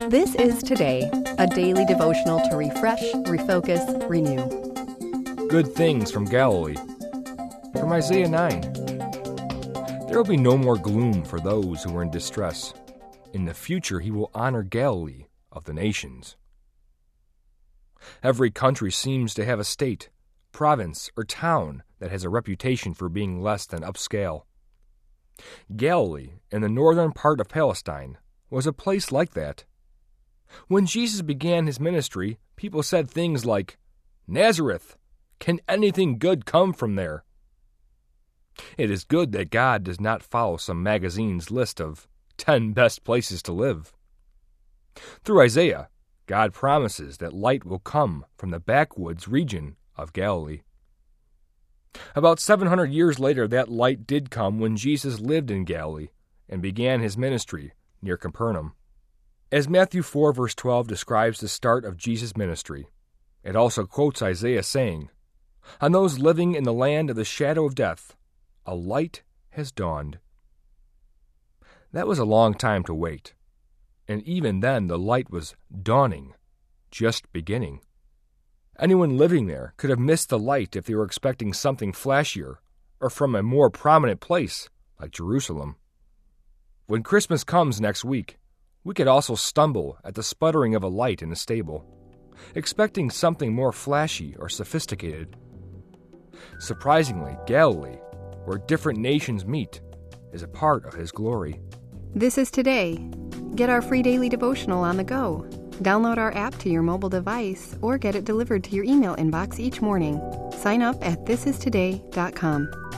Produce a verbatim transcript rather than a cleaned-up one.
This is Today, a daily devotional to refresh, refocus, renew. Good things from Galilee. From Isaiah nine. There will be no more gloom for those who are in distress. In the future he will honor Galilee of the nations. Every country seems to have a state, province, or town that has a reputation for being less than upscale. Galilee, in the northern part of Palestine, was a place like that. When Jesus began his ministry, people said things like, "Nazareth, can anything good come from there?" It is good that God does not follow some magazine's list of ten best places to live. Through Isaiah, God promises that light will come from the backwoods region of Galilee. About seven hundred years later, that light did come when Jesus lived in Galilee and began his ministry near Capernaum. As Matthew four verse twelve describes the start of Jesus' ministry, it also quotes Isaiah saying, "On those living in the land of the shadow of death, a light has dawned." That was a long time to wait, and even then the light was dawning, just beginning. Anyone living there could have missed the light if they were expecting something flashier or from a more prominent place like Jerusalem. When Christmas comes next week, we could also stumble at the sputtering of a light in a stable, expecting something more flashy or sophisticated. Surprisingly, Galilee, where different nations meet, is a part of his glory. This is Today. Get our free daily devotional on the go. Download our app to your mobile device or get it delivered to your email inbox each morning. Sign up at this is today dot com.